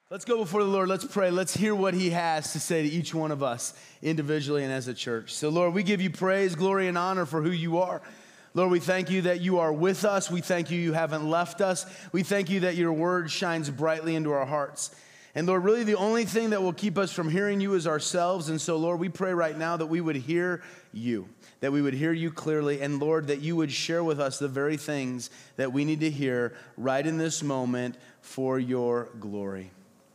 Let's go before the Lord. Let's pray. Let's hear what he has to say to each one of us individually and as a church. So, Lord, we give you praise, glory, and honor for who you are. Lord, we thank you that you are with us. We thank you haven't left us. We thank you that your word shines brightly into our hearts. And Lord, really the only thing that will keep us from hearing you is ourselves. And so, Lord, we pray right now that we would hear you, that we would hear you clearly. And Lord, that you would share with us the very things that we need to hear right in this moment for your glory.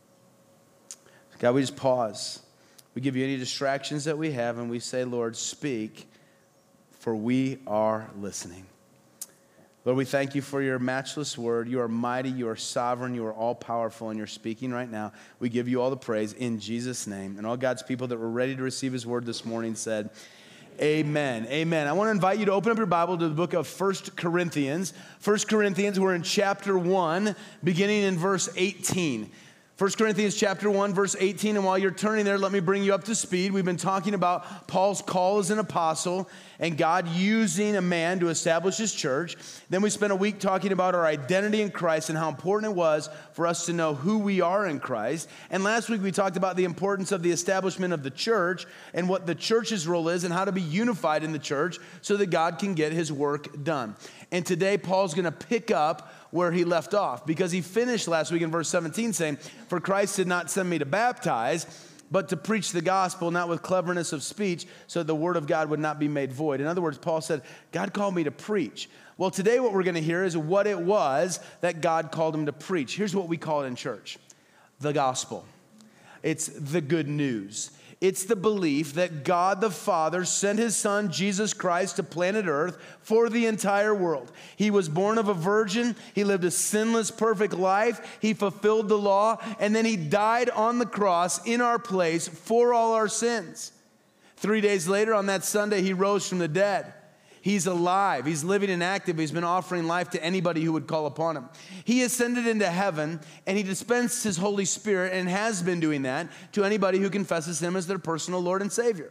God, we just pause. We give you any distractions that we have, and we say, Lord, speak, for we are listening. Lord, we thank you for your matchless word. You are mighty, you are sovereign, you are all-powerful, and you're speaking right now. We give you all the praise in Jesus' name. And all God's people that were ready to receive his word this morning said, amen. Amen. I want to invite you to open up your Bible to the book of 1 Corinthians. 1 Corinthians, we're in chapter 1, beginning in verse 18. 1 Corinthians chapter 1, verse 18, and while you're turning there, let me bring you up to speed. We've been talking about Paul's call as an apostle and God using a man to establish his church. Then we spent a week talking about our identity in Christ and how important it was for us to know who we are in Christ. And last week we talked about the importance of the establishment of the church and what the church's role is and how to be unified in the church so that God can get his work done. And today Paul's going to pick up where he left off, because he finished last week in verse 17 saying, "For Christ did not send me to baptize, but to preach the gospel, not with cleverness of speech, so that the word of God would not be made void." In other words, Paul said, God called me to preach. Well, today what we're going to hear is what it was that God called him to preach. Here's what we call it in church: the gospel. It's the good news. It's the belief that God the Father sent his son, Jesus Christ, to planet Earth for the entire world. He was born of a virgin. He lived a sinless, perfect life. He fulfilled the law. And then he died on the cross in our place for all our sins. 3 days later, on that Sunday, he rose from the dead. He's alive. He's living and active. He's been offering life to anybody who would call upon him. He ascended into heaven, and he dispensed his Holy Spirit and has been doing that to anybody who confesses him as their personal Lord and Savior.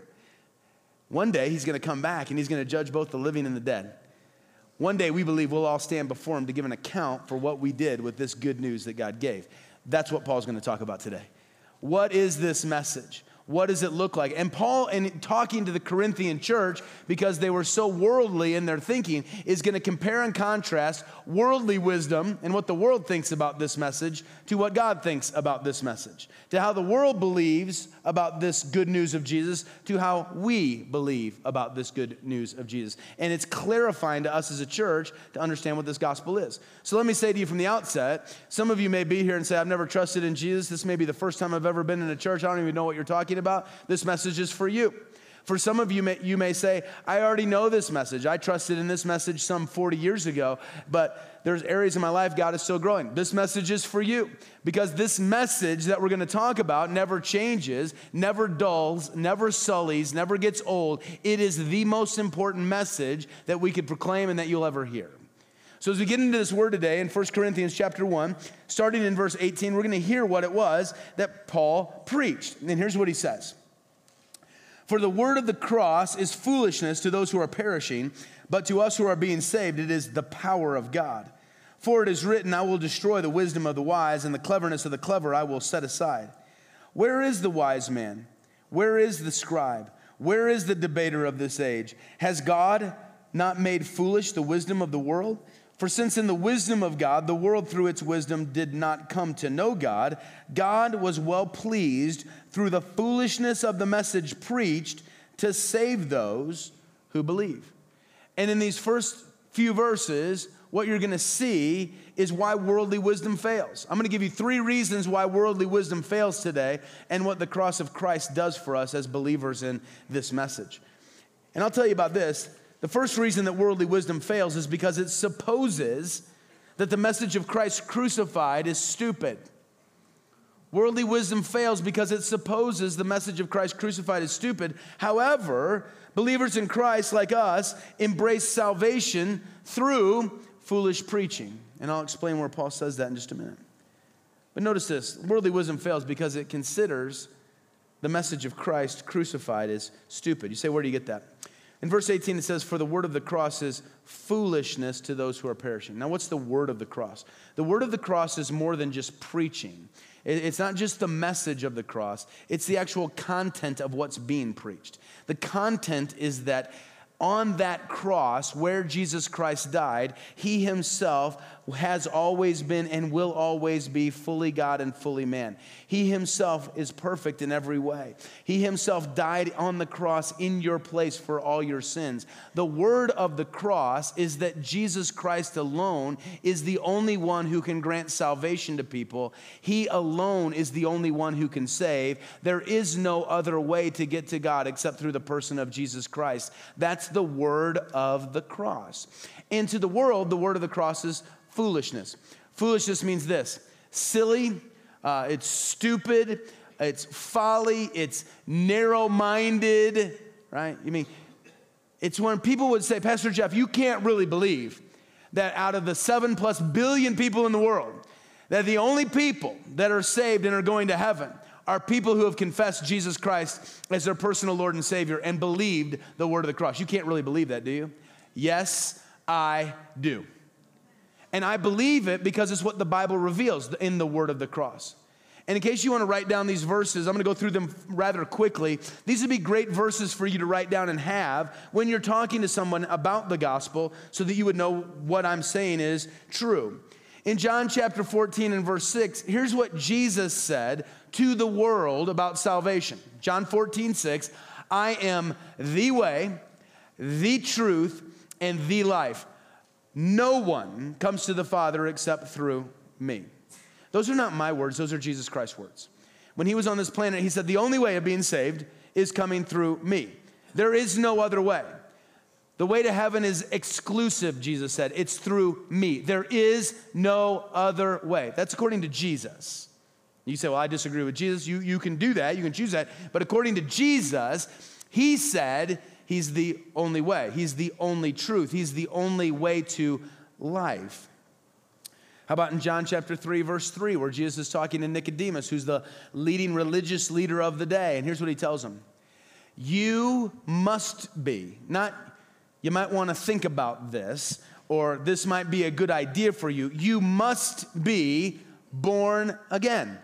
One day, he's going to come back, and he's going to judge both the living and the dead. One day, we believe we'll all stand before him to give an account for what we did with this good news that God gave. That's what Paul's going to talk about today. What is this message? What does it look like? And Paul, in talking to the Corinthian church, because they were so worldly in their thinking, is going to compare and contrast worldly wisdom and what the world thinks about this message to what God thinks about this message, to how the world believes about this good news of Jesus, to how we believe about this good news of Jesus. And it's clarifying to us as a church to understand what this gospel is. So let me say to you from the outset, some of you may be here and say, I've never trusted in Jesus. This may be the first time I've ever been in a church. I don't even know what you're talking about. This message is for you. For some of you, you may say, I already know this message. I trusted in this message some 40 years ago, but there's areas in my life God is still growing. This message is for you, because this message that we're going to talk about never changes, never dulls, never sullies, never gets old. It is the most important message that we could proclaim and that you'll ever hear. So as we get into this word today in 1 Corinthians chapter 1, starting in verse 18, we're going to hear what it was that Paul preached. And here's what he says. For the word of the cross is foolishness to those who are perishing, but to us who are being saved, it is the power of God. For it is written, I will destroy the wisdom of the wise, and the cleverness of the clever I will set aside. Where is the wise man? Where is the scribe? Where is the debater of this age? Has God not made foolish the wisdom of the world? For since in the wisdom of God, the world through its wisdom did not come to know God, God was well pleased through the foolishness of the message preached to save those who believe. And in these first few verses, what you're going to see is why worldly wisdom fails. I'm going to give you 3 reasons why worldly wisdom fails today and what the cross of Christ does for us as believers in this message. And I'll tell you about this. The first reason that worldly wisdom fails is because it supposes that the message of Christ crucified is stupid. Worldly wisdom fails because it supposes the message of Christ crucified is stupid. However, believers in Christ like us embrace salvation through foolish preaching. And I'll explain where Paul says that in just a minute. But notice this, worldly wisdom fails because it considers the message of Christ crucified as stupid. You say, where do you get that? In verse 18, it says, for the word of the cross is foolishness to those who are perishing. Now, what's the word of the cross? The word of the cross is more than just preaching. It's not just the message of the cross. It's the actual content of what's being preached. The content is that on that cross where Jesus Christ died, he himself has always been and will always be fully God and fully man. He himself is perfect in every way. He himself died on the cross in your place for all your sins. The word of the cross is that Jesus Christ alone is the only one who can grant salvation to people. He alone is the only one who can save. There is no other way to get to God except through the person of Jesus Christ. That's the word of the cross. And to the world, the word of the cross is foolishness. Foolishness means this: silly, it's stupid, it's folly, it's narrow-minded, right? You mean, it's when people would say, Pastor Jeff, you can't really believe that out of the 7+ billion people in the world, that the only people that are saved and are going to heaven are people who have confessed Jesus Christ as their personal Lord and Savior and believed the word of the cross. You can't really believe that, do you? Yes, I do. And I believe it because it's what the Bible reveals in the word of the cross. And in case you want to write down these verses, I'm going to go through them rather quickly. These would be great verses for you to write down and have when you're talking to someone about the gospel so that you would know what I'm saying is true. In John chapter 14 and verse 6, here's what Jesus said to the world about salvation. John 14:6, I am the way, the truth, and the life. No one comes to the Father except through me. Those are not my words, those are Jesus Christ's words. When he was on this planet, he said, the only way of being saved is coming through me. There is no other way. The way to heaven is exclusive, Jesus said. It's through me. There is no other way. That's according to Jesus. You say, well, I disagree with Jesus. You can do that. You can choose that. But according to Jesus, he said he's the only way. He's the only truth. He's the only way to life. How about in John chapter 3, verse 3, where Jesus is talking to Nicodemus, who's the leading religious leader of the day. And here's what he tells him. You must be, not you might want to think about this, or this might be a good idea for you. You must be born again.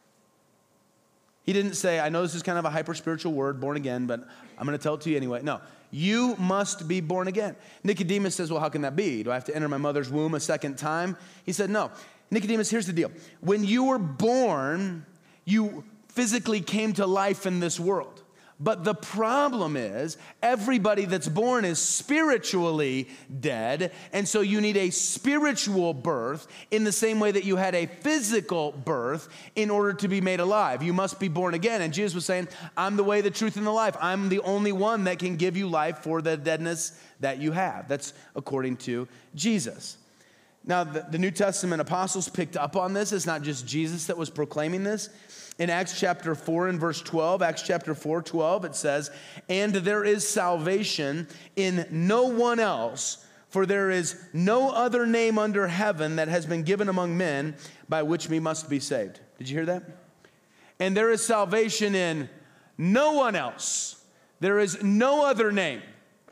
He didn't say, I know this is kind of a hyper-spiritual word, born again, but I'm going to tell it to you anyway. No, you must be born again. Nicodemus says, well, how can that be? Do I have to enter my mother's womb a second time? He said, no. Nicodemus, here's the deal. When you were born, you physically came to life in this world. But the problem is, everybody that's born is spiritually dead, and so you need a spiritual birth in the same way that you had a physical birth in order to be made alive. You must be born again. And Jesus was saying, I'm the way, the truth, and the life. I'm the only one that can give you life for the deadness that you have. That's according to Jesus. Now, the New Testament apostles picked up on this. It's not just Jesus that was proclaiming this. In Acts chapter 4 and verse 12, Acts chapter 4:12, it says, and there is salvation in no one else, for there is no other name under heaven that has been given among men by which we must be saved. Did you hear that? And there is salvation in no one else. There is no other name.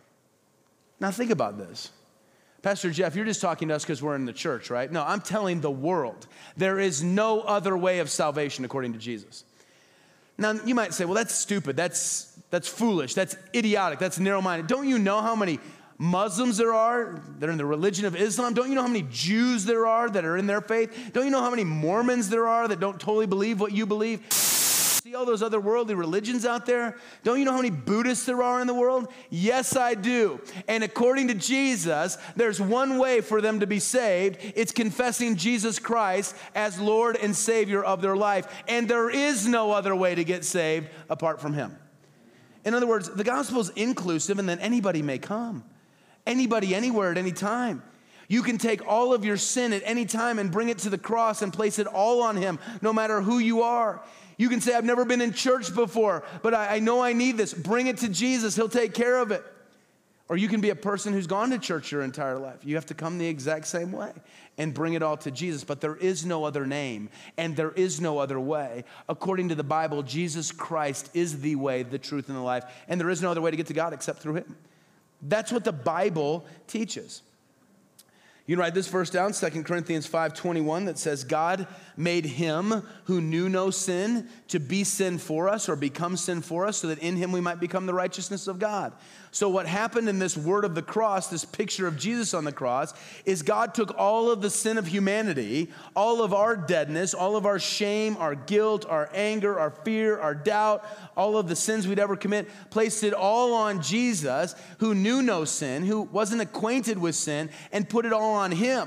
Now think about this. Pastor Jeff, you're just talking to us because we're in the church, right? No, I'm telling the world. There is no other way of salvation according to Jesus. Now, you might say, well, that's stupid. That's foolish. That's idiotic. That's narrow-minded. Don't you know how many Muslims there are that are in the religion of Islam? Don't you know how many Jews there are that are in their faith? Don't you know how many Mormons there are that don't totally believe what you believe? See all those other worldly religions out there? Don't you know how many Buddhists there are in the world? Yes, I do. And according to Jesus, there's one way for them to be saved. It's confessing Jesus Christ as Lord and Savior of their life. And there is no other way to get saved apart from him. In other words, the gospel is inclusive, and then anybody may come. Anybody, anywhere, at any time. You can take all of your sin at any time and bring it to the cross and place it all on him, no matter who you are. You can say, I've never been in church before, but I know I need this. Bring it to Jesus. He'll take care of it. Or you can be a person who's gone to church your entire life. You have to come the exact same way and bring it all to Jesus. But there is no other name, and there is no other way. According to the Bible, Jesus Christ is the way, the truth, and the life. And there is no other way to get to God except through him. That's what the Bible teaches. You can write this verse down, 2 Corinthians 5:21, that says, God made him who knew no sin to be sin for us, or become sin for us, so that in him we might become the righteousness of God. So what happened in this word of the cross, this picture of Jesus on the cross, is God took all of the sin of humanity, all of our deadness, all of our shame, our guilt, our anger, our fear, our doubt, all of the sins we'd ever commit, placed it all on Jesus, who knew no sin, who wasn't acquainted with sin, and put it all on him,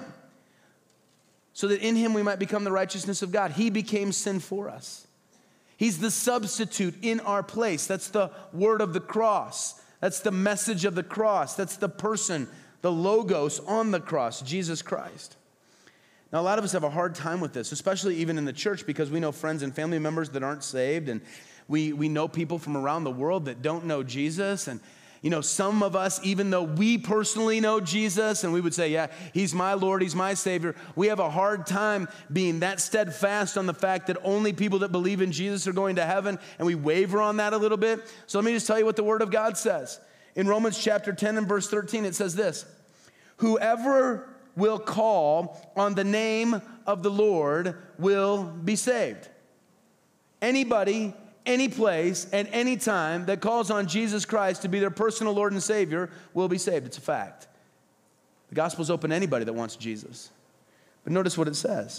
so that in him we might become the righteousness of God. He became sin for us. He's the substitute in our place. That's the word of the cross. That's the message of the cross. That's the person, the logos on the cross, Jesus Christ. Now, a lot of us have a hard time with this, especially even in the church, because we know friends and family members that aren't saved, and we know people from around the world that don't know Jesus. And you know, some of us, even though we personally know Jesus and we would say, yeah, he's my Lord, he's my Savior, we have a hard time being that steadfast on the fact that only people that believe in Jesus are going to heaven, and we waver on that a little bit. So let me just tell you what the Word of God says. In Romans chapter 10 and verse 13, it says this: whoever will call on the name of the Lord will be saved. Anybody, any place, at any time that calls on Jesus Christ to be their personal Lord and Savior will be saved. It's a fact. The gospel's open to anybody that wants Jesus. But notice what it says.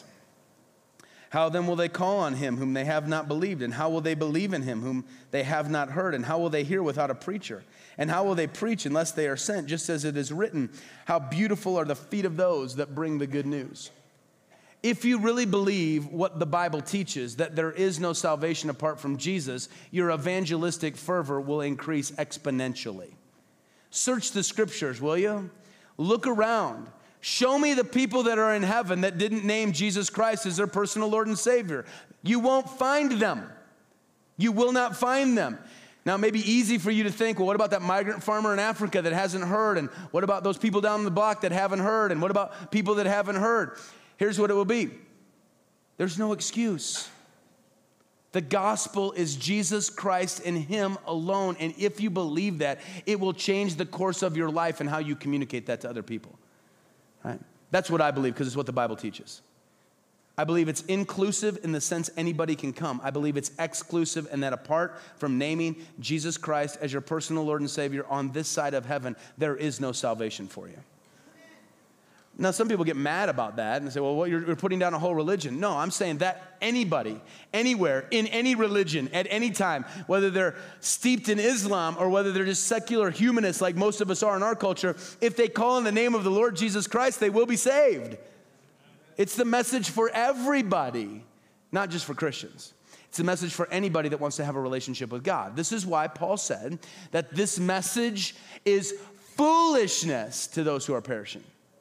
How then will they call on him whom they have not believed? And how will they believe in him whom they have not heard? And how will they hear without a preacher? And how will they preach unless they are sent? Just as it is written, how beautiful are the feet of those that bring the good news. If you really believe what the Bible teaches, that there is no salvation apart from Jesus, your evangelistic fervor will increase exponentially. Search the scriptures, will you? Look around. Show me the people that are in heaven that didn't name Jesus Christ as their personal Lord and Savior. You won't find them. You will not find them. Now, it may be easy for you to think, well, what about that migrant farmer in Africa that hasn't heard? And what about those people down the block that haven't heard? And what about people that haven't heard? Here's what it will be. There's no excuse. The gospel is Jesus Christ and him alone. And if you believe that, it will change the course of your life and how you communicate that to other people. Right? That's what I believe, because it's what the Bible teaches. I believe it's inclusive in the sense anybody can come. I believe it's exclusive in that apart from naming Jesus Christ as your personal Lord and Savior on this side of heaven, there is no salvation for you. Now, some people get mad about that and say, well, you're putting down a whole religion. No, I'm saying that anybody, anywhere, in any religion, at any time, whether they're steeped in Islam or whether they're just secular humanists like most of us are in our culture, if they call in the name of the Lord Jesus Christ, they will be saved. It's the message for everybody, not just for Christians. It's a message for anybody that wants to have a relationship with God. This is why Paul said that this message is foolishness to those who are perishing.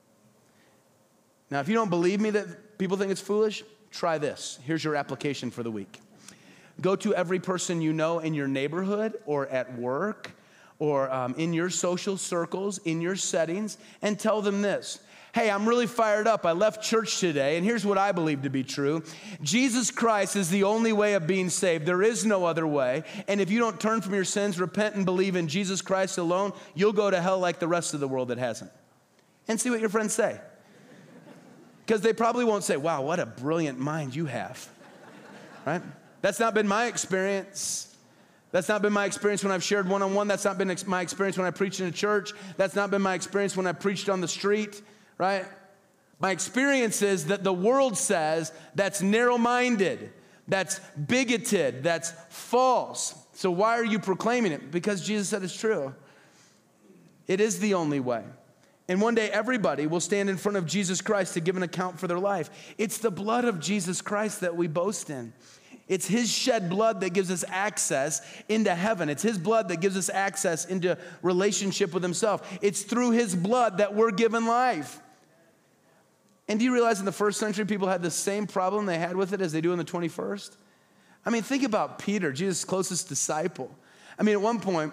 Now, if you don't believe me that people think it's foolish, try this. Here's your application for the week. Go to every person you know in your neighborhood or at work or in your social circles, in your settings, and tell them this. Hey, I'm really fired up. I left church today, and here's what I believe to be true. Jesus Christ is the only way of being saved. There is no other way. And if you don't turn from your sins, repent, and believe in Jesus Christ alone, you'll go to hell like the rest of the world that hasn't. And see what your friends say. Because they probably won't say, wow, what a brilliant mind you have, right? That's not been my experience. That's not been my experience when I've shared one-on-one. That's not been my experience when I preached in a church. That's not been my experience when I preached on the street, right? My experience is that the world says that's narrow-minded, that's bigoted, that's false. So why are you proclaiming it? Because Jesus said it's true. It is the only way. And one day, everybody will stand in front of Jesus Christ to give an account for their life. It's the blood of Jesus Christ that we boast in. It's his shed blood that gives us access into heaven. It's his blood that gives us access into relationship with himself. It's through his blood that we're given life. And do you realize in the first century, people had the same problem they had with it as they do in the 21st? I mean, think about Peter, Jesus' closest disciple. I mean, at one point,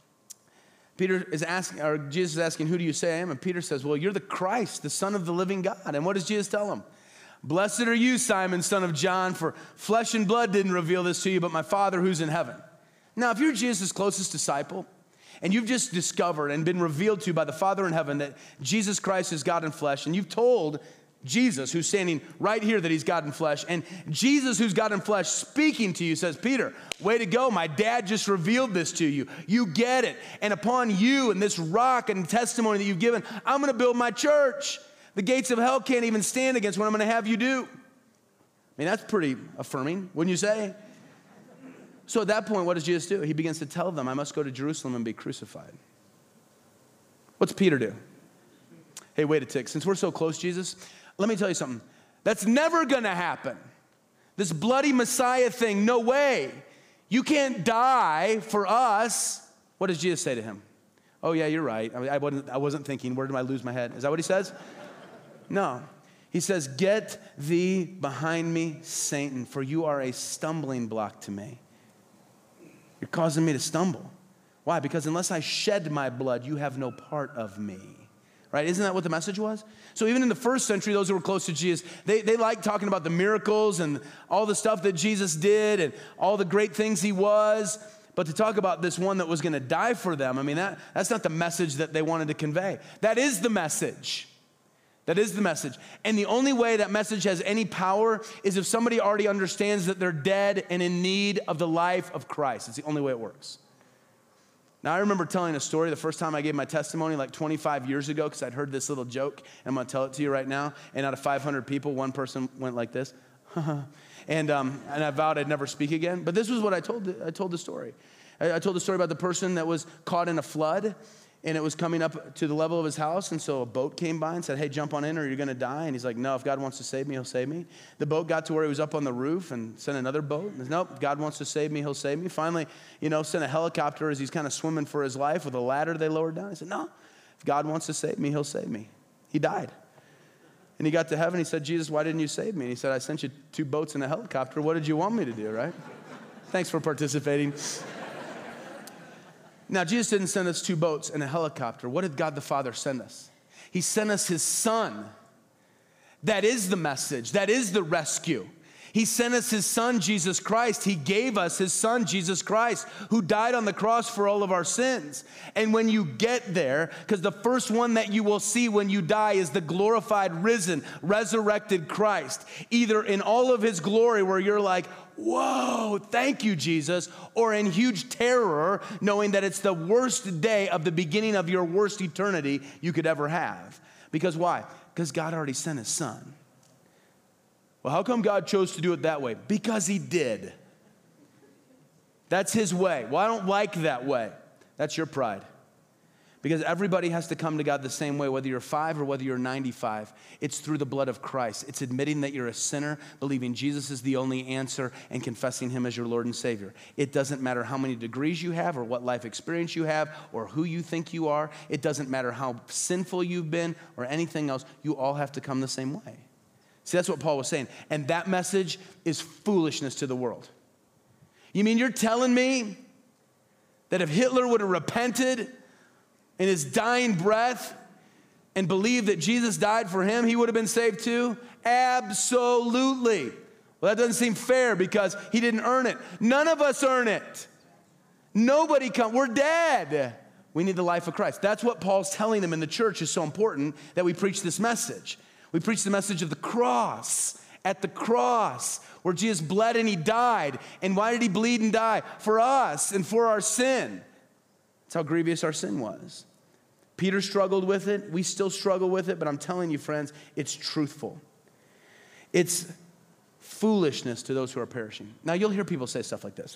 Jesus is asking, who do you say I am? And Peter says, well, you're the Christ, the Son of the living God. And what does Jesus tell him? Blessed are you, Simon, son of John, for flesh and blood didn't reveal this to you, but my Father who's in heaven. Now, if you're Jesus' closest disciple, and you've just discovered and been revealed to by the Father in heaven that Jesus Christ is God in flesh, and you've told Jesus, who's standing right here, that he's God in flesh, and Jesus, who's God in flesh, speaking to you, says, Peter, way to go. My dad just revealed this to you. You get it. And upon you and this rock and testimony that you've given, I'm going to build my church. The gates of hell can't even stand against what I'm going to have you do. I mean, that's pretty affirming, wouldn't you say? So at that point, what does Jesus do? He begins to tell them, I must go to Jerusalem and be crucified. What's Peter do? Hey, wait a tick. Since we're so close, Jesus, let me tell you something. That's never going to happen. This bloody Messiah thing, no way. You can't die for us. What does Jesus say to him? Oh, yeah, you're right. I wasn't thinking. Where did I lose my head? Is that what he says? No. He says, get thee behind me, Satan, for you are a stumbling block to me. You're causing me to stumble. Why? Because unless I shed my blood, you have no part of me. Right? Isn't that what the message was? So even in the first century, those who were close to Jesus, they liked talking about the miracles and all the stuff that Jesus did and all the great things he was. But to talk about this one that was going to die for them, I mean, that's not the message that they wanted to convey. That is the message. That is the message. And the only way that message has any power is if somebody already understands that they're dead and in need of the life of Christ. It's the only way it works. Now, I remember telling a story the first time I gave my testimony like 25 years ago because I'd heard this little joke, and I'm going to tell it to you right now. And out of 500 people, one person went like this. and I vowed I'd never speak again. But this was what I told the story. I told the story about the person that was caught in a flood, and it was coming up to the level of his house, and so a boat came by and said, hey, jump on in or you're going to die. And he's like, no, if God wants to save me, he'll save me. The boat got to where he was up on the roof and sent another boat. And nope, if God wants to save me, he'll save me. Finally, sent a helicopter as he's kind of swimming for his life with a ladder they lowered down. He said, no, if God wants to save me, he'll save me. He died. And he got to heaven. He said, Jesus, why didn't you save me? And he said, I sent you 2 boats and a helicopter. What did you want me to do, right? Thanks for participating. Now, Jesus didn't send us 2 boats and a helicopter. What did God the Father send us? He sent us his Son. That is the message. That is the rescue. He sent us his Son, Jesus Christ. He gave us his Son, Jesus Christ, who died on the cross for all of our sins. And when you get there, because the first one that you will see when you die is the glorified, risen, resurrected Christ, either in all of his glory where you're like, whoa, thank you, Jesus, or in huge terror, knowing that it's the worst day of the beginning of your worst eternity you could ever have. Because why? Because God already sent his Son. Well, how come God chose to do it that way? Because he did. That's his way. Well, I don't like that way. That's your pride. Because everybody has to come to God the same way, whether you're 5 or whether you're 95. It's through the blood of Christ. It's admitting that you're a sinner, believing Jesus is the only answer, and confessing him as your Lord and Savior. It doesn't matter how many degrees you have or what life experience you have or who you think you are. It doesn't matter how sinful you've been or anything else. You all have to come the same way. See, that's what Paul was saying. And that message is foolishness to the world. You mean you're telling me that if Hitler would have repented in his dying breath and believed that Jesus died for him, he would have been saved too? Absolutely. Well, that doesn't seem fair because he didn't earn it. None of us earn it. Nobody we're dead. We need the life of Christ. That's what Paul's telling them in the church is so important that we preach this message. We preach the message of the cross. At the cross, where Jesus bled and he died. And why did he bleed and die? For us and for our sin. That's how grievous our sin was. Peter struggled with it. We still struggle with it. But I'm telling you, friends, it's truthful. It's foolishness to those who are perishing. Now, you'll hear people say stuff like this.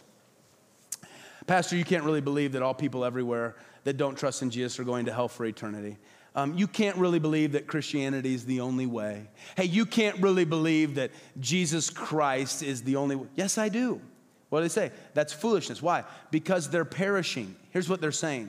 Pastor, you can't really believe that all people everywhere that don't trust in Jesus are going to hell for eternity. You can't really believe that Christianity is the only way. Hey, you can't really believe that Jesus Christ is the only way. Yes, I do. What do they say? That's foolishness. Why? Because they're perishing. Here's what they're saying.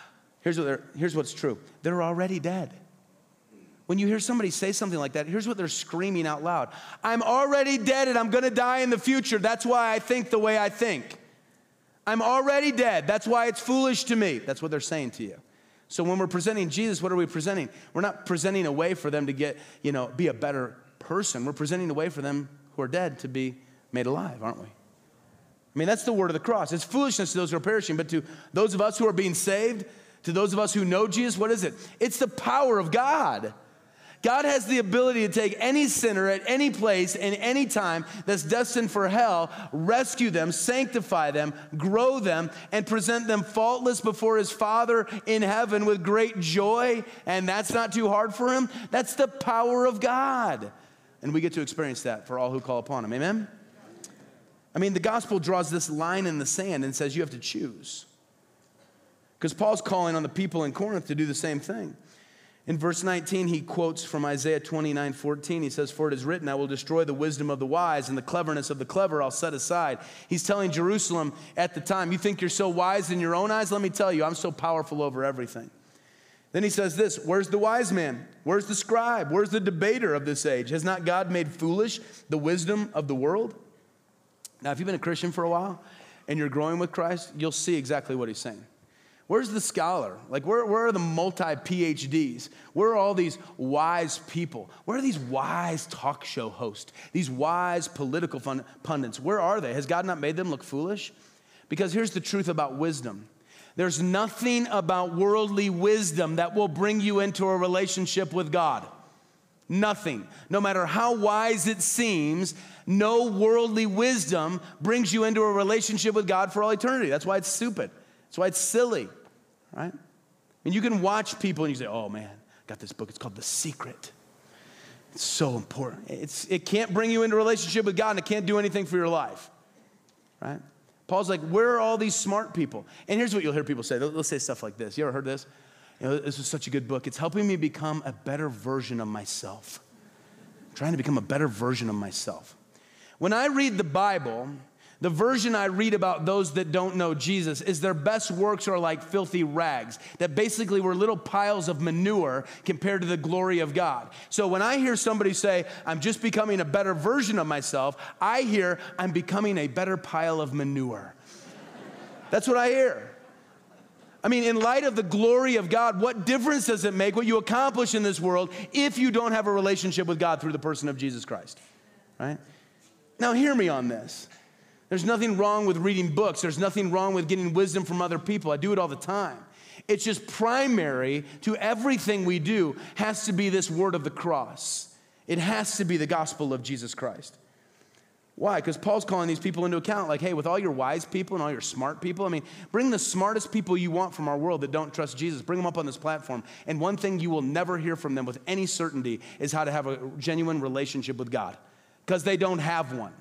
Here's what's true. They're already dead. When you hear somebody say something like that, here's what they're screaming out loud. I'm already dead and I'm going to die in the future. That's why I think the way I think. I'm already dead. That's why it's foolish to me. That's what they're saying to you. So when we're presenting Jesus, what are we presenting? We're not presenting a way for them to get, be a better person. We're presenting a way for them who are dead to be made alive, aren't we? I mean, that's the word of the cross. It's foolishness to those who are perishing, but to those of us who are being saved, to those of us who know Jesus, what is it? It's the power of God. God has the ability to take any sinner at any place and any time that's destined for hell, rescue them, sanctify them, grow them, and present them faultless before his Father in heaven with great joy. And that's not too hard for him. That's the power of God. And we get to experience that for all who call upon him. Amen? I mean, the gospel draws this line in the sand and says you have to choose. Because Paul's calling on the people in Corinth to do the same thing. In verse 19, he quotes from Isaiah 29:14. He says, "For it is written, I will destroy the wisdom of the wise, and the cleverness of the clever I'll set aside." He's telling Jerusalem at the time, you think you're so wise in your own eyes? Let me tell you, I'm so powerful over everything. Then he says this, where's the wise man? Where's the scribe? Where's the debater of this age? Has not God made foolish the wisdom of the world? Now, if you've been a Christian for a while and you're growing with Christ, you'll see exactly what he's saying. Where's the scholar? Like, where are the multi-PhDs? Where are all these wise people? Where are these wise talk show hosts? These wise political pundits? Where are they? Has God not made them look foolish? Because here's the truth about wisdom. There's nothing about worldly wisdom that will bring you into a relationship with God. Nothing. No matter how wise it seems, no worldly wisdom brings you into a relationship with God for all eternity. That's why it's stupid. That's why it's silly. Right? I mean, you can watch people and you say, oh man, I got this book. It's called The Secret. It's so important. It can't bring you into a relationship with God, and it can't do anything for your life. Right? Paul's like, where are all these smart people? And here's what you'll hear people say. They'll say stuff like this. You ever heard this? You know, this is such a good book. It's helping me become a better version of myself. I'm trying to become a better version of myself. When I read the Bible, the version I read about those that don't know Jesus is their best works are like filthy rags that basically were little piles of manure compared to the glory of God. So when I hear somebody say, I'm just becoming a better version of myself, I hear, I'm becoming a better pile of manure. That's what I hear. I mean, in light of the glory of God, what difference does it make what you accomplish in this world if you don't have a relationship with God through the person of Jesus Christ? Right? Now hear me on this. There's nothing wrong with reading books. There's nothing wrong with getting wisdom from other people. I do it all the time. It's just primary to everything we do has to be this word of the cross. It has to be the gospel of Jesus Christ. Why? Because Paul's calling these people into account like, hey, with all your wise people and all your smart people, I mean, bring the smartest people you want from our world that don't trust Jesus. Bring them up on this platform. And one thing you will never hear from them with any certainty is how to have a genuine relationship with God, because they don't have one.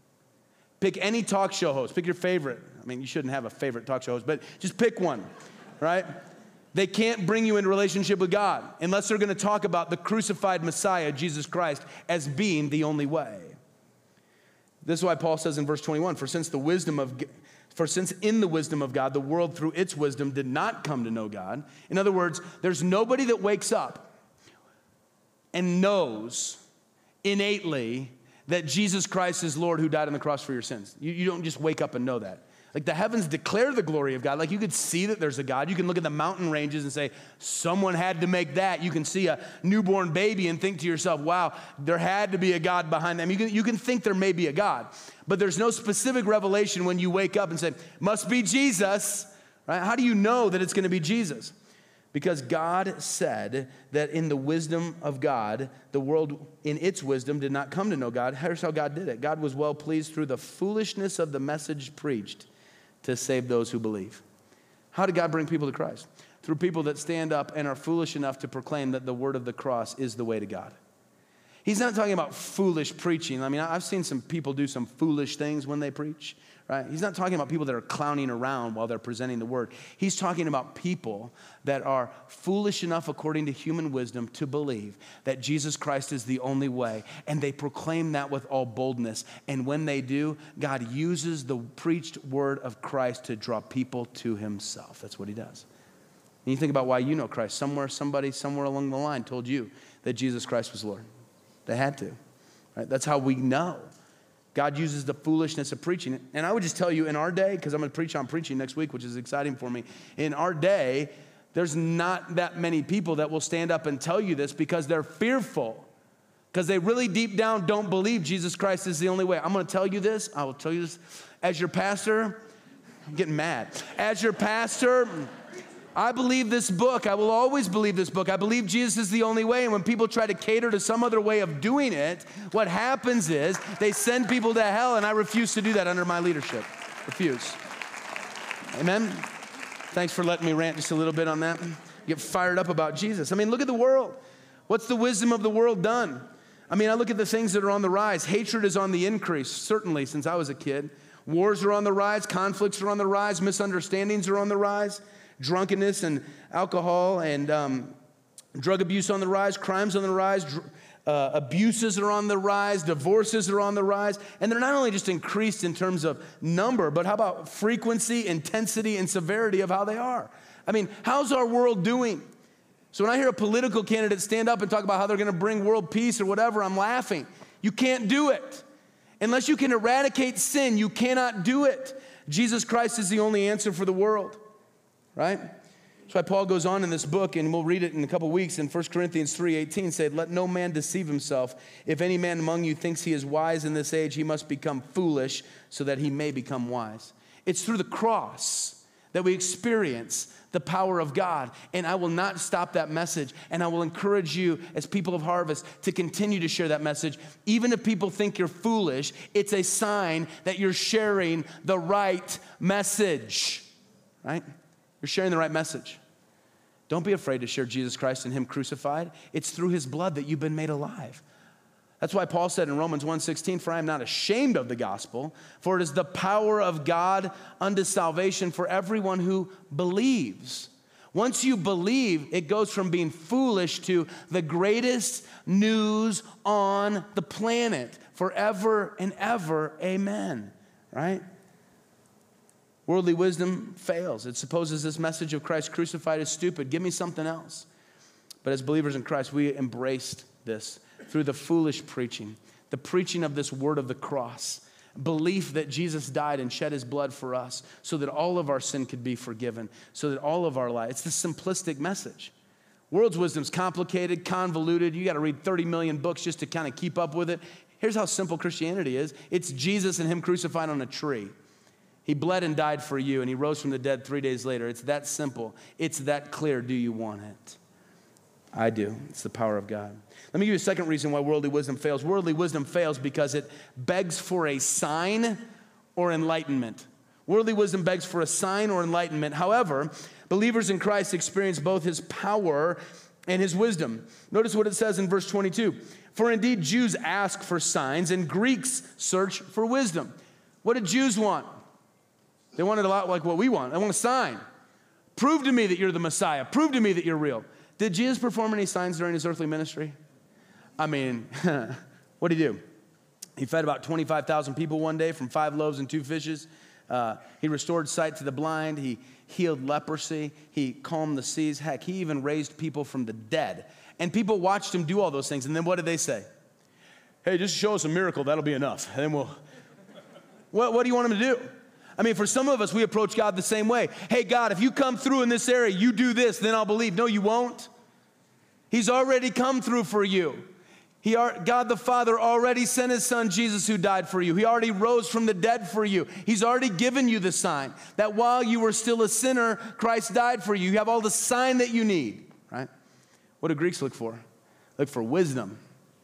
Pick any talk show host. Pick your favorite. I mean, you shouldn't have a favorite talk show host, but just pick one, right? They can't bring you into relationship with God unless they're going to talk about the crucified Messiah, Jesus Christ, as being the only way. This is why Paul says in verse 21, for since in the wisdom of God, the world through its wisdom did not come to know God. In other words, there's nobody that wakes up and knows innately that Jesus Christ is Lord who died on the cross for your sins. You don't just wake up and know that. Like the heavens declare the glory of God. Like you could see that there's a God. You can look at the mountain ranges and say, someone had to make that. You can see a newborn baby and think to yourself, wow, there had to be a God behind them. You can think there may be a God, but there's no specific revelation when you wake up and say, must be Jesus, right? How do you know that it's going to be Jesus? Because God said that in the wisdom of God, the world in its wisdom did not come to know God. Here's how God did it. God was well pleased through the foolishness of the message preached to save those who believe. How did God bring people to Christ? Through people that stand up and are foolish enough to proclaim that the word of the cross is the way to God. He's not talking about foolish preaching. I mean, I've seen some people do some foolish things when they preach, right? He's not talking about people that are clowning around while they're presenting the word. He's talking about people that are foolish enough, according to human wisdom, to believe that Jesus Christ is the only way, and they proclaim that with all boldness. And when they do, God uses the preached word of Christ to draw people to himself. That's what he does. And you think about why you know Christ. Somebody somewhere along the line told you that Jesus Christ was Lord. They had to, right? That's how we know. God uses the foolishness of preaching. And I would just tell you, in our day, because I'm going to preach on preaching next week, which is exciting for me. In our day, there's not that many people that will stand up and tell you this because they're fearful, because they really deep down don't believe Jesus Christ is the only way. I'm going to tell you this. I will tell you this. As your pastor, I'm getting mad. As your pastor, I believe this book. I will always believe this book. I believe Jesus is the only way. And when people try to cater to some other way of doing it, what happens is they send people to hell, and I refuse to do that under my leadership. Refuse. Amen? Thanks for letting me rant just a little bit on that. Get fired up about Jesus. I mean, look at the world. What's the wisdom of the world done? I mean, I look at the things that are on the rise. Hatred is on the increase, certainly since I was a kid. Wars are on the rise. Conflicts are on the rise. Misunderstandings are on the rise. Drunkenness and alcohol and drug abuse on the rise. Crimes on the rise. Abuses are on the rise. Divorces are on the rise. And they're not only just increased in terms of number, but how about frequency, intensity, and severity of how they are? I mean, how's our world doing? So when I hear a political candidate stand up and talk about how they're going to bring world peace or whatever, I'm laughing. You can't do it. Unless you can eradicate sin, you cannot do it. Jesus Christ is the only answer for the world, right? That's why Paul goes on in this book, and we'll read it in a couple weeks, in 1 Corinthians 3:18, said, let no man deceive himself. If any man among you thinks he is wise in this age, he must become foolish so that he may become wise. It's through the cross that we experience the power of God. And I will not stop that message. And I will encourage you as people of Harvest to continue to share that message. Even if people think you're foolish, it's a sign that you're sharing the right message, right? You're sharing the right message. Don't be afraid to share Jesus Christ and him crucified. It's through his blood that you've been made alive. That's why Paul said in Romans 1:16, for I am not ashamed of the gospel, for it is the power of God unto salvation for everyone who believes. Once you believe, it goes from being foolish to the greatest news on the planet forever and ever. Amen. Right? Worldly wisdom fails. It supposes this message of Christ crucified is stupid. Give me something else. But as believers in Christ, we embraced this through the foolish preaching, the preaching of this word of the cross, belief that Jesus died and shed his blood for us so that all of our sin could be forgiven, so that all of our life, it's the simplistic message. World's wisdom's complicated, convoluted. You got to read 30 million books just to kind of keep up with it. Here's how simple Christianity is. It's Jesus and him crucified on a tree. He bled and died for you, and he rose from the dead 3 days later. It's that simple. It's that clear. Do you want it? I do. It's the power of God. Let me give you a second reason why worldly wisdom fails. Worldly wisdom fails because it begs for a sign or enlightenment. Worldly wisdom begs for a sign or enlightenment. However, believers in Christ experience both his power and his wisdom. Notice what it says in verse 22. For indeed, Jews ask for signs and Greeks search for wisdom. What did Jews want? They wanted a lot like what we want. They want a sign. Prove to me that you're the Messiah. Prove to me that you're real. Did Jesus perform any signs during his earthly ministry? I mean, what did he do? He fed about 25,000 people one day from 5 loaves and 2 fishes. He restored sight to the blind. He healed leprosy. He calmed the seas. Heck, he even raised people from the dead. And people watched him do all those things. And then what did they say? Hey, just show us a miracle. That'll be enough. And then we'll... What do you want him to do? I mean, for some of us, we approach God the same way. Hey, God, if you come through in this area, you do this, then I'll believe. No, you won't. He's already come through for you. God the Father already sent his son Jesus who died for you. He already rose from the dead for you. He's already given you the sign that while you were still a sinner, Christ died for you. You have all the sign that you need, right? What do Greeks look for? They look for wisdom.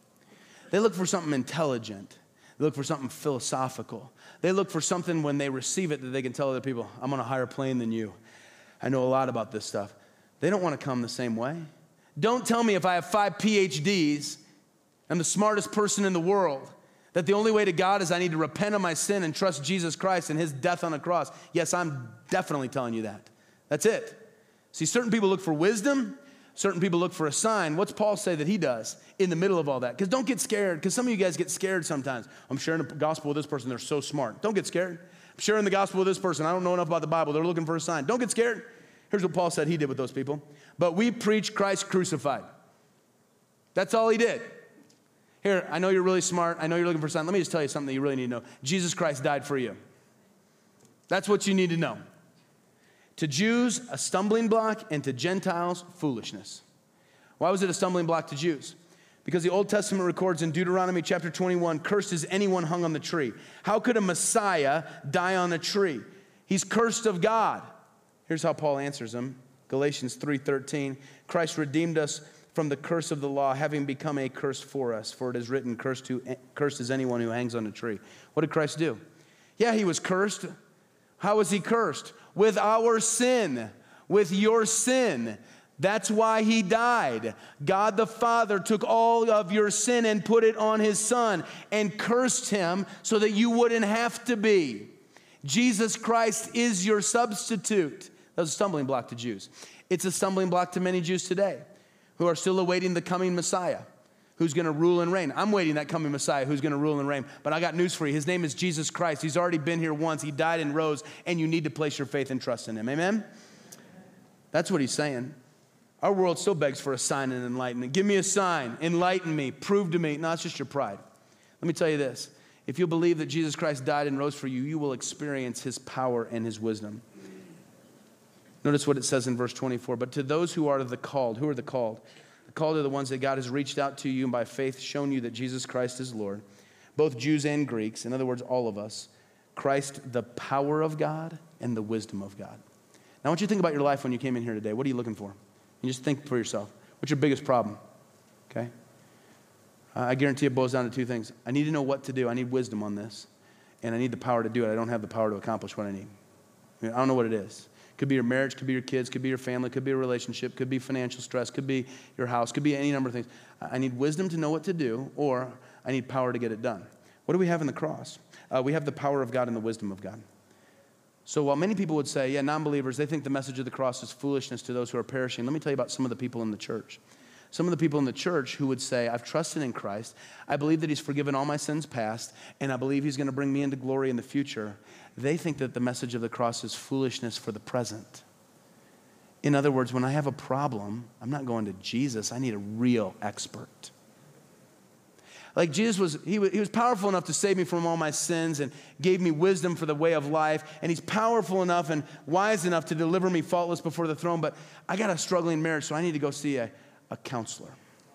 They look for something intelligent. They look for something philosophical. They look for something when they receive it that they can tell other people, I'm on a higher plane than you. I know a lot about this stuff. They don't want to come the same way. Don't tell me if I have 5 PhDs, I'm the smartest person in the world, that the only way to God is I need to repent of my sin and trust Jesus Christ and his death on the cross. Yes, I'm definitely telling you that. That's it. See, certain people look for wisdom. Certain people look for a sign. What's Paul say that he does in the middle of all that? Because don't get scared, because some of you guys get scared sometimes. I'm sharing the gospel with this person. They're so smart. Don't get scared. I'm sharing the gospel with this person. I don't know enough about the Bible. They're looking for a sign. Don't get scared. Here's what Paul said he did with those people. But we preach Christ crucified. That's all he did. Here, I know you're really smart. I know you're looking for a sign. Let me just tell you something that you really need to know. Jesus Christ died for you. That's what you need to know. To Jews, a stumbling block, and to Gentiles, foolishness. Why was it a stumbling block to Jews? Because the Old Testament records in Deuteronomy chapter 21, cursed is anyone hung on the tree. How could a Messiah die on a tree? He's cursed of God. Here's how Paul answers him. Galatians 3:13, Christ redeemed us from the curse of the law, having become a curse for us. For it is written, cursed is anyone who hangs on a tree. What did Christ do? Yeah, he was cursed. How was he cursed? With our sin, with your sin. That's why he died. God the Father took all of your sin and put it on his Son and cursed him so that you wouldn't have to be. Jesus Christ is your substitute. That was a stumbling block to Jews. It's a stumbling block to many Jews today who are still awaiting the coming Messiah who's going to rule and reign. I'm waiting that coming Messiah who's going to rule and reign. But I got news for you. His name is Jesus Christ. He's already been here once. He died and rose, and you need to place your faith and trust in him. Amen? That's what he's saying. Our world still begs for a sign and enlightenment. Give me a sign. Enlighten me. Prove to me. No, it's just your pride. Let me tell you this. If you believe that Jesus Christ died and rose for you, you will experience his power and his wisdom. Notice what it says in verse 24. But to those who are the called, who are the called? The called are the ones that God has reached out to you and by faith shown you that Jesus Christ is Lord. Both Jews and Greeks, in other words, all of us. Christ, the power of God and the wisdom of God. Now I want you to think about your life when you came in here today. What are you looking for? You just think for yourself. What's your biggest problem? Okay? I guarantee it boils down to two things. I need to know what to do. I need wisdom on this. And I need the power to do it. I don't have the power to accomplish what I need. I don't know what it is. Could be your marriage, could be your kids, could be your family, could be a relationship, could be financial stress, could be your house, could be any number of things. I need wisdom to know what to do, or I need power to get it done. What do we have in the cross? We have the power of God and the wisdom of God. So while many people would say, yeah, non-believers, they think the message of the cross is foolishness to those who are perishing, let me tell you about some of the people in the church. Some of the people in the church who would say, I've trusted in Christ, I believe that he's forgiven all my sins past, and I believe he's going to bring me into glory in the future. They think that the message of the cross is foolishness for the present. In other words, when I have a problem, I'm not going to Jesus, I need a real expert. Like Jesus was powerful enough to save me from all my sins and gave me wisdom for the way of life. And he's powerful enough and wise enough to deliver me faultless before the throne. But I got a struggling marriage, so I need to go see a counselor.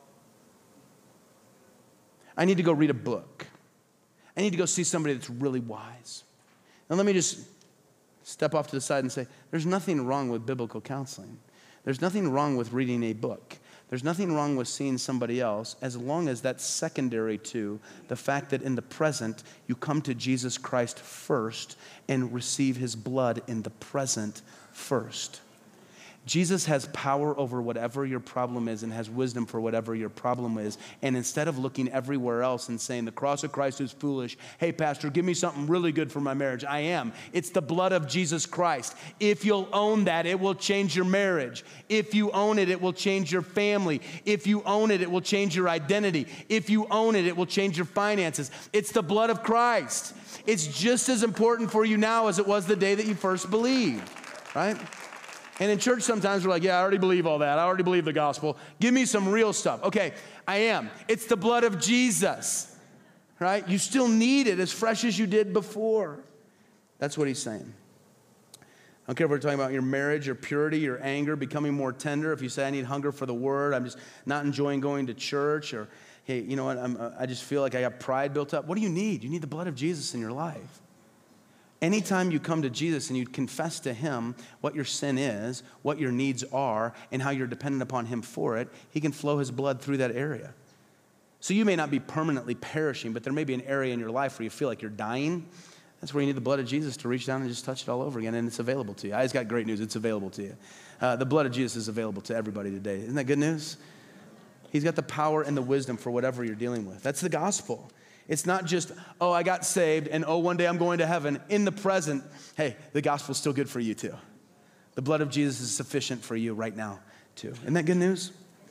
I need to go read a book. I need to go see somebody that's really wise. And let me just step off to the side and say, there's nothing wrong with biblical counseling. There's nothing wrong with reading a book. There's nothing wrong with seeing somebody else as long as that's secondary to the fact that in the present, you come to Jesus Christ first and receive his blood in the present first. Jesus has power over whatever your problem is and has wisdom for whatever your problem is. And instead of looking everywhere else and saying the cross of Christ is foolish, hey, pastor, give me something really good for my marriage. I am. It's the blood of Jesus Christ. If you'll own that, it will change your marriage. If you own it, it will change your family. If you own it, it will change your identity. If you own it, it will change your finances. It's the blood of Christ. It's just as important for you now as it was the day that you first believed, right? And in church sometimes we're like, yeah, I already believe all that. I already believe the gospel. Give me some real stuff. Okay, I am. It's the blood of Jesus, right? You still need it as fresh as you did before. That's what he's saying. I don't care if we're talking about your marriage, your purity, your anger, becoming more tender. If you say, I need hunger for the word, I'm just not enjoying going to church, or, hey, you know what, I just feel like I got pride built up. What do you need? You need the blood of Jesus in your life. Anytime you come to Jesus and you confess to him what your sin is, what your needs are, and how you're dependent upon him for it, he can flow his blood through that area. So you may not be permanently perishing, but there may be an area in your life where you feel like you're dying. That's where you need the blood of Jesus to reach down and just touch it all over again, and it's available to you. I just got great news. It's available to you. The blood of Jesus is available to everybody today. Isn't that good news? He's got the power and the wisdom for whatever you're dealing with. That's the gospel. It's not just, oh, I got saved, and oh, one day I'm going to heaven. In the present, hey, the gospel's still good for you too. The blood of Jesus is sufficient for you right now too. Isn't that good news?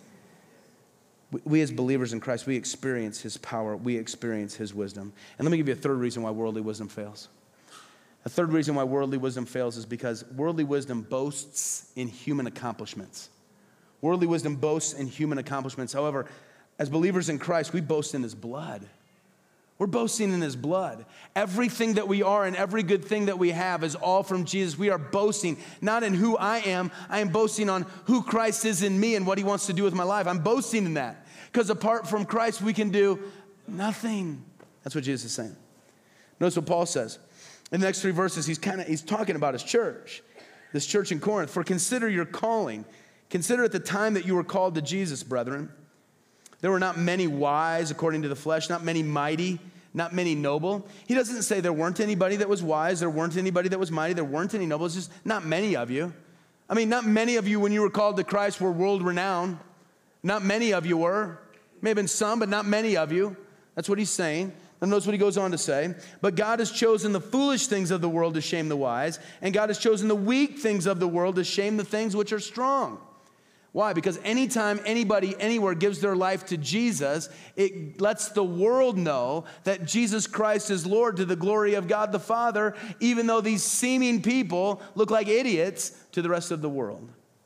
We as believers in Christ, we experience his power. We experience his wisdom. And let me give you a third reason why worldly wisdom fails. A third reason why worldly wisdom fails is because worldly wisdom boasts in human accomplishments. Worldly wisdom boasts in human accomplishments. However, as believers in Christ, we boast in his blood. We're boasting in his blood. Everything that we are and every good thing that we have is all from Jesus. We are boasting not in who I am boasting on who Christ is in me and what he wants to do with my life. I'm boasting in that. Because apart from Christ, we can do nothing. That's what Jesus is saying. Notice what Paul says. In the next 3 verses, he's talking about his church, this church in Corinth. For consider your calling. Consider at the time that you were called to Jesus, brethren. There were not many wise according to the flesh, not many mighty, not many noble. He doesn't say there weren't anybody that was wise, there weren't anybody that was mighty, there weren't any noble. It's just not many of you. I mean, not many of you when you were called to Christ were world renowned. Not many of you were. May have been some, but not many of you. That's what he's saying. And notice what he goes on to say. But God has chosen the foolish things of the world to shame the wise, and God has chosen the weak things of the world to shame the things which are strong. Why? Because anytime anybody anywhere gives their life to Jesus, it lets the world know that Jesus Christ is Lord to the glory of God the Father, even though these seeming people look like idiots to the rest of the world.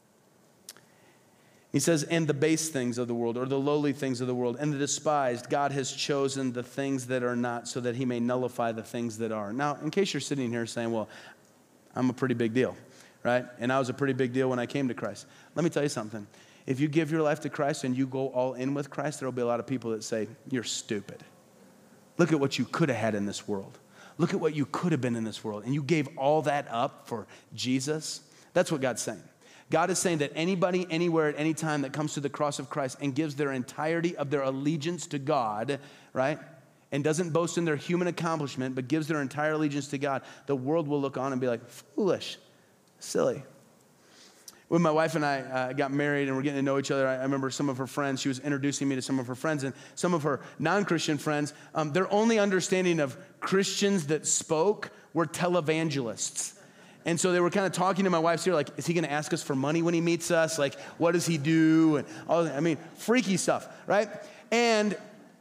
He says, and the base things of the world, or the lowly things of the world, and the despised, God has chosen the things that are not, so that he may nullify the things that are. Now, in case you're sitting here saying, well, I'm a pretty big deal, right? And I was a pretty big deal when I came to Christ. Let me tell you something. If you give your life to Christ and you go all in with Christ, there will be a lot of people that say, you're stupid. Look at what you could have had in this world. Look at what you could have been in this world. And you gave all that up for Jesus. That's what God's saying. God is saying that anybody, anywhere, at any time that comes to the cross of Christ and gives their entirety of their allegiance to God, right, and doesn't boast in their human accomplishment, but gives their entire allegiance to God, the world will look on and be like, foolish, silly. When my wife and I got married and we're getting to know each other, I remember some of her friends, she was introducing me to some of her friends, and some of her non-Christian friends, their only understanding of Christians that spoke were televangelists. And so they were kind of talking to my wife's ear, like, is he going to ask us for money when he meets us? Like, what does he do? And all, I mean, freaky stuff, right? And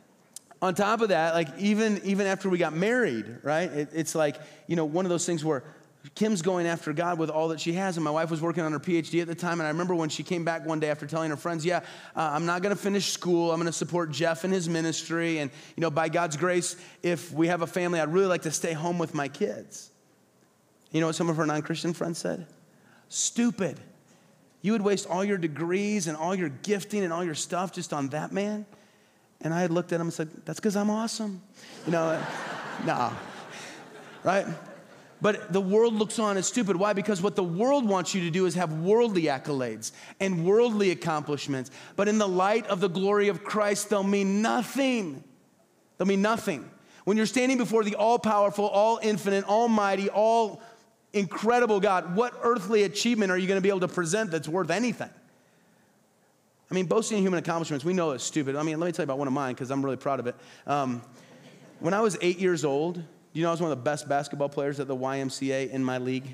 on top of that, like, even after we got married, right, it's like, you know, one of those things where Kim's going after God with all that she has, and my wife was working on her PhD at the time, and I remember when she came back one day after telling her friends, I'm not going to finish school, I'm going to support Jeff and his ministry, and, you know, by God's grace, if we have a family, I'd really like to stay home with my kids. You know what some of her non-Christian friends said? Stupid. You would waste all your degrees and all your gifting and all your stuff just on that man? And I had looked at him and said, that's because I'm awesome. You know, nah, right? But the world looks on as stupid. Why? Because what the world wants you to do is have worldly accolades and worldly accomplishments. But in the light of the glory of Christ, they'll mean nothing. They'll mean nothing. When you're standing before the all-powerful, all-infinite, almighty, all incredible God, what earthly achievement are you going to be able to present that's worth anything? I mean, boasting in human accomplishments, we know it's stupid. I mean, let me tell you about one of mine because I'm really proud of it. When I was 8 years old, you know I was one of the best basketball players at the YMCA in my league?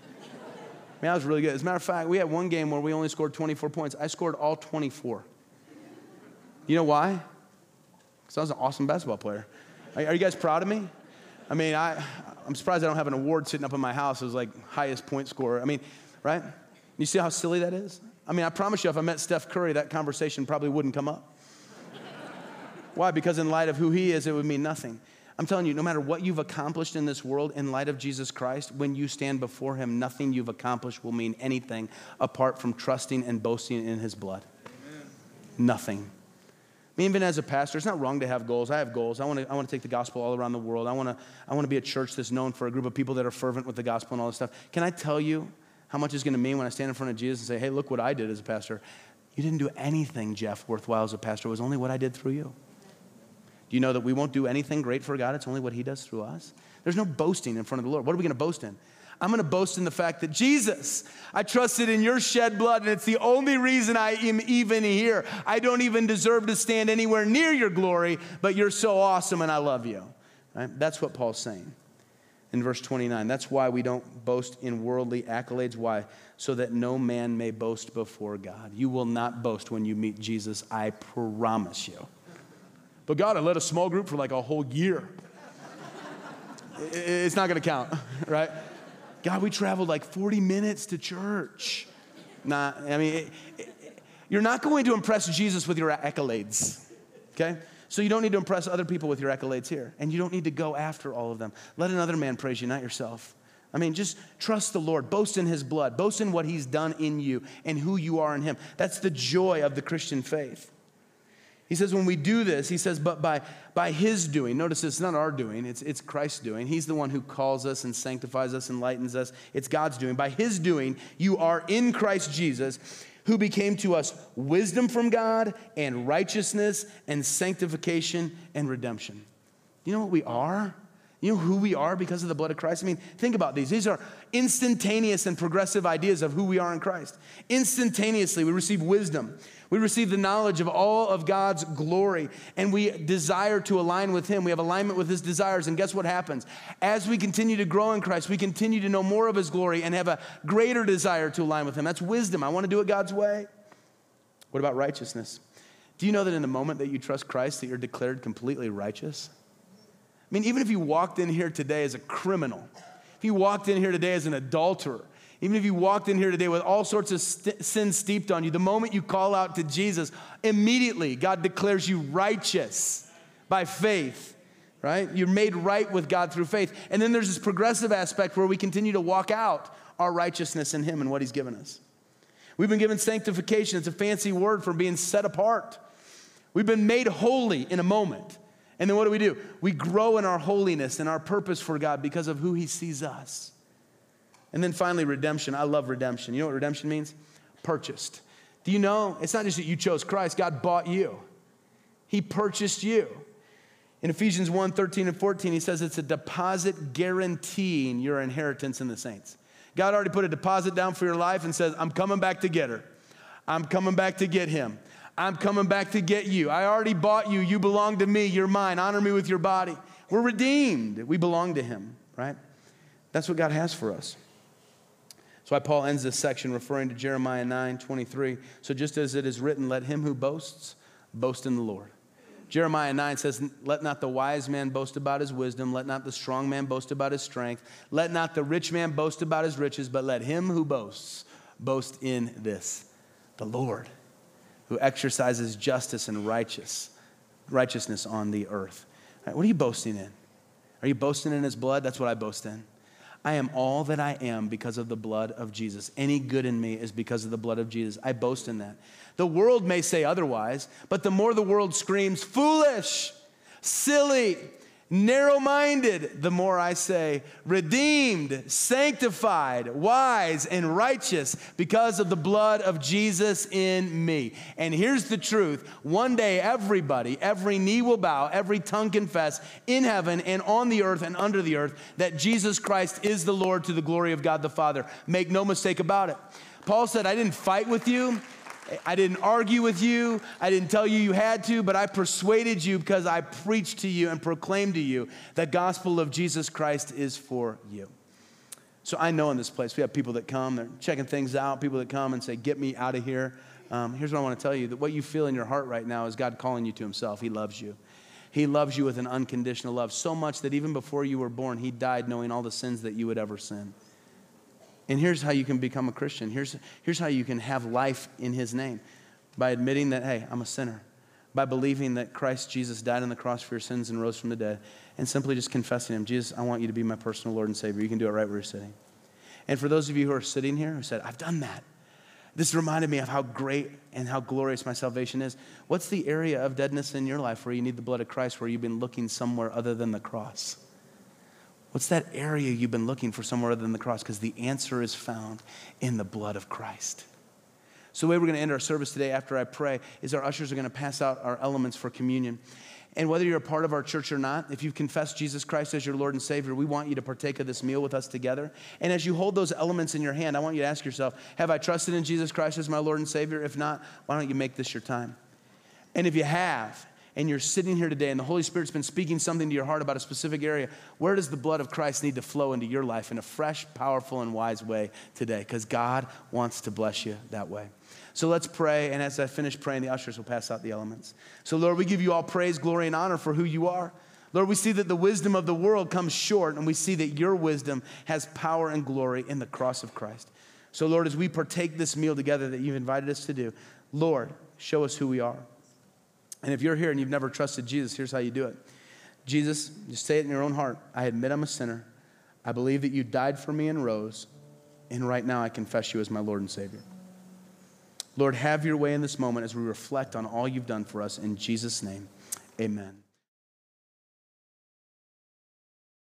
I mean, I was really good. As a matter of fact, we had one game where we only scored 24 points. I scored all 24. You know why? Because I was an awesome basketball player. Are you guys proud of me? I mean, I'm surprised I don't have an award sitting up in my house as like highest point scorer. I mean, right? You see how silly that is? I mean, I promise you, if I met Steph Curry, that conversation probably wouldn't come up. Why? Because in light of who he is, it would mean nothing. I'm telling you, no matter what you've accomplished in this world, in light of Jesus Christ, when you stand before him, nothing you've accomplished will mean anything apart from trusting and boasting in his blood. Amen. Nothing. I mean, even as a pastor, it's not wrong to have goals. I have goals. I want to take the gospel all around the world. I want to be a church that's known for a group of people that are fervent with the gospel and all this stuff. Can I tell you how much it's going to mean when I stand in front of Jesus and say, hey, look what I did as a pastor. You didn't do anything, Jeff, worthwhile as a pastor. It was only what I did through you. Do you know that we won't do anything great for God? It's only what he does through us. There's no boasting in front of the Lord. What are we going to boast in? I'm going to boast in the fact that Jesus, I trusted in your shed blood, and it's the only reason I am even here. I don't even deserve to stand anywhere near your glory, but you're so awesome and I love you. Right? That's what Paul's saying in verse 29. That's why we don't boast in worldly accolades. Why? So that no man may boast before God. You will not boast when you meet Jesus, I promise you. But God, I led a small group for like a whole year. It's not going to count, right? God, we traveled like 40 minutes to church. Nah, I mean, you're not going to impress Jesus with your accolades, okay? So you don't need to impress other people with your accolades here. And you don't need to go after all of them. Let another man praise you, not yourself. I mean, just trust the Lord. Boast in his blood. Boast in what he's done in you and who you are in him. That's the joy of the Christian faith. He says when we do this, he says, but by his doing. Notice it's not our doing, it's Christ's doing. He's the one who calls us and sanctifies us, enlightens us. It's God's doing. By his doing, you are in Christ Jesus, who became to us wisdom from God and righteousness and sanctification and redemption. You know what we are? You know who we are because of the blood of Christ? I mean, think about these. These are instantaneous and progressive ideas of who we are in Christ. Instantaneously, we receive wisdom. We receive the knowledge of all of God's glory, and we desire to align with him. We have alignment with his desires, and guess what happens? As we continue to grow in Christ, we continue to know more of his glory and have a greater desire to align with him. That's wisdom. I want to do it God's way. What about righteousness? Do you know that in the moment that you trust Christ, that you're declared completely righteous? I mean, even if you walked in here today as a criminal, if you walked in here today as an adulterer, even if you walked in here today with all sorts of sin steeped on you, the moment you call out to Jesus, immediately God declares you righteous by faith, right? You're made right with God through faith. And then there's this progressive aspect where we continue to walk out our righteousness in him and what he's given us. We've been given sanctification. It's a fancy word for being set apart. We've been made holy in a moment. And then what do? We grow in our holiness and our purpose for God because of who he sees us. And then finally, redemption. I love redemption. You know what redemption means? Purchased. Do you know? It's not just that you chose Christ. God bought you. He purchased you. In Ephesians 1, 13 and 14, he says it's a deposit guaranteeing your inheritance in the saints. God already put a deposit down for your life and says, I'm coming back to get her. I'm coming back to get him. I'm coming back to get you. I already bought you. You belong to me. You're mine. Honor me with your body. We're redeemed. We belong to him, right? That's what God has for us. That's why Paul ends this section referring to Jeremiah 9:23. So just as it is written, let him who boasts, boast in the Lord. Jeremiah 9 says, let not the wise man boast about his wisdom. Let not the strong man boast about his strength. Let not the rich man boast about his riches, but let him who boasts, boast in this, the Lord, who exercises justice and righteousness on the earth. Right, what are you boasting in? Are you boasting in his blood? That's what I boast in. I am all that I am because of the blood of Jesus. Any good in me is because of the blood of Jesus. I boast in that. The world may say otherwise, but the more the world screams, foolish, silly, narrow-minded, the more I say, redeemed, sanctified, wise, and righteous because of the blood of Jesus in me. And here's the truth. One day, everybody, every knee will bow, every tongue confess in heaven and on the earth and under the earth that Jesus Christ is the Lord to the glory of God the Father. Make no mistake about it. Paul said, I didn't fight with you. I didn't argue with you. I didn't tell you you had to, but I persuaded you because I preached to you and proclaimed to you the gospel of Jesus Christ is for you. So I know in this place we have people that come, they're checking things out, people that come and say, get me out of here. Here's what I want to tell you, that what you feel in your heart right now is God calling you to himself. He loves you. He loves you with an unconditional love, so much that even before you were born, he died knowing all the sins that you would ever sin. And here's how you can become a Christian. Here's how you can have life in his name. By admitting that, hey, I'm a sinner. By believing that Christ Jesus died on the cross for your sins and rose from the dead. And simply just confessing him, Jesus, I want you to be my personal Lord and Savior. You can do it right where you're sitting. And for those of you who are sitting here who said, I've done that. This reminded me of how great and how glorious my salvation is. What's the area of deadness in your life where you need the blood of Christ, where you've been looking somewhere other than the cross? What's that area you've been looking for somewhere other than the cross? Because the answer is found in the blood of Christ. So the way we're going to end our service today after I pray is our ushers are going to pass out our elements for communion. And whether you're a part of our church or not, if you've confessed Jesus Christ as your Lord and Savior, we want you to partake of this meal with us together. And as you hold those elements in your hand, I want you to ask yourself, have I trusted in Jesus Christ as my Lord and Savior? If not, why don't you make this your time? And if you have, and you're sitting here today and the Holy Spirit's been speaking something to your heart about a specific area, where does the blood of Christ need to flow into your life in a fresh, powerful, and wise way today? Because God wants to bless you that way. So let's pray, and as I finish praying, the ushers will pass out the elements. So Lord, we give you all praise, glory, and honor for who you are. Lord, we see that the wisdom of the world comes short, and we see that your wisdom has power and glory in the cross of Christ. So Lord, as we partake this meal together that you've invited us to do, Lord, show us who we are. And if you're here and you've never trusted Jesus, here's how you do it. Jesus, just say it in your own heart. I admit I'm a sinner. I believe that you died for me and rose. And right now I confess you as my Lord and Savior. Lord, have your way in this moment as we reflect on all you've done for us. In Jesus' name, amen.